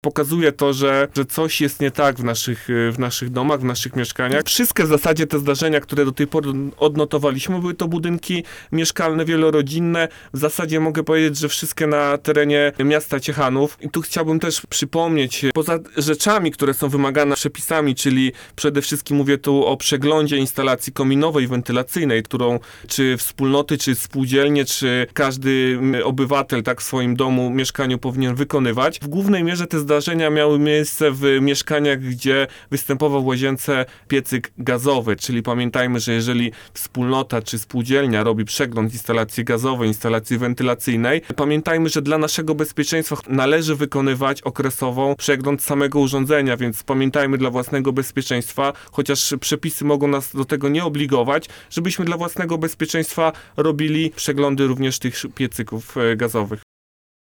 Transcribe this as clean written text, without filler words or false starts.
pokazuje to, że coś jest nie tak w naszych domach, w naszych mieszkaniach. Wszystkie w zasadzie te zdarzenia, które do tej pory odnotowaliśmy, były to budynki mieszkalne, wielorodzinne. W zasadzie mogę powiedzieć, że wszystkie na terenie miasta Ciechanów. I tu chciałbym też przypomnieć, poza rzeczami, które są wymagane przepisami, czyli przede wszystkim mówię tu o przeglądzie instalacji kominowej, wentylacyjnej, którą czy wspólnoty, czy spółdzielnie, czy każdy obywatel tak w swoim domu, mieszkaniu powinien wykonywać. W głównej mierze te zdarzenia miały miejsce w mieszkaniach, gdzie występował w łazience piecyk gazowy, czyli pamiętajmy, że jeżeli wspólnota czy spółdzielnia robi przegląd instalacji gazowej, instalacji wentylacyjnej, pamiętajmy, że dla naszego bezpieczeństwa należy wykonywać okresową przegląd samego urządzenia, więc pamiętajmy dla własnego bezpieczeństwa, chociaż przepisy mogą nas do tego nie obligować, żebyśmy dla własnego bezpieczeństwa robili przeglądy również tych piecyków gazowych.